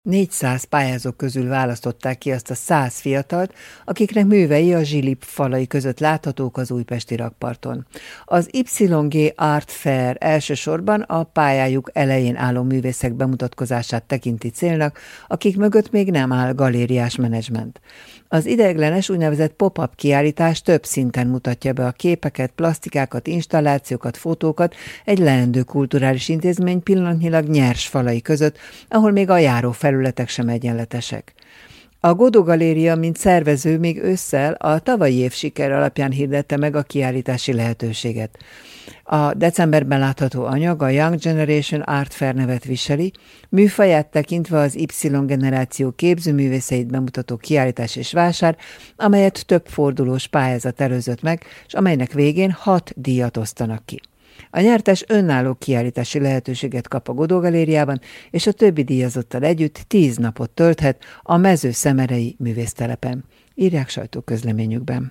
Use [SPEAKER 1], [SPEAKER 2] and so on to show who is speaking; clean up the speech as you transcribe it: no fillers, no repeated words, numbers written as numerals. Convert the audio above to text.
[SPEAKER 1] 400 pályázók közül választották ki azt a 100 fiatalt, akiknek művei a Zsilip falai között láthatók az újpesti rakparton. Az YG Art Fair elsősorban a pályájuk elején álló művészek bemutatkozását tekinti célnak, akik mögött még nem áll galériás menedzsment. Az ideiglenes úgynevezett pop-up kiállítás több szinten mutatja be a képeket, plastikákat, installációkat, fotókat egy leendő kulturális intézmény pillanatnyilag nyers falai között, ahol még a járófelületek sem egyenletesek. A Godó Galéria, mint szervező, még ősszel a tavalyi év siker alapján hirdette meg a kiállítási lehetőséget. A decemberben látható anyag a Young Generation Art Fair nevet viseli, műfaját tekintve az Y-generáció képzőművészeit bemutató kiállítás és vásár, amelyet több fordulós pályázat előzött meg, és amelynek végén 6 díjat osztanak ki. A nyertes önálló kiállítási lehetőséget kap a Godó Galériában, és a többi díjazottal együtt 10 napot tölthet a Mezőszemerei művésztelepen, írják sajtóközleményükben.